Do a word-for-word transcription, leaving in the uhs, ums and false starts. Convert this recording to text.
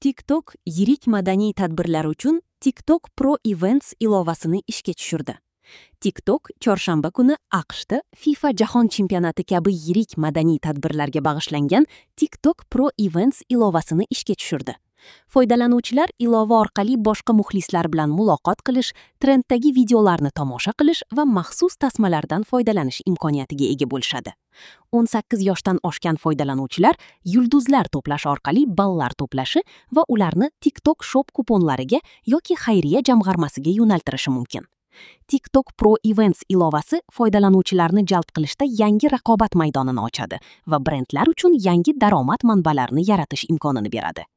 TikTok yirik madaniy tadbirlar uchun TikTok Pro Events ilovasini ishga tushirdi. TikTok chorshanba kuni AQShda FIFA Jahon chempionati kabi yirik madaniy tadbirlarga bag'ishlangan TikTok Pro Events ilovasini ishga tushirdi. Foydalanuvchilar ilova orqali boshqa muxlislar bilan muloqot qilish, trenddagi videolarni tomosha qilish va maxsus tasmalardan foydalanish imkoniyatiga ega bo'lishadi. o'n sakkiz yoshdan oshgan foydalanuvchilar yulduzlar to'plash orqali ballar to'plashi va ularni TikTok Shop kuponlariga yoki xayriya jamg'armasiga yo'naltirishi mumkin. TikTok Pro Events ilovasi foydalanuvchilarni jalb qilishda yangi raqobat maydonini ochadi va brendlar uchun yangi daromad manbalarini yaratish imkonini beradi.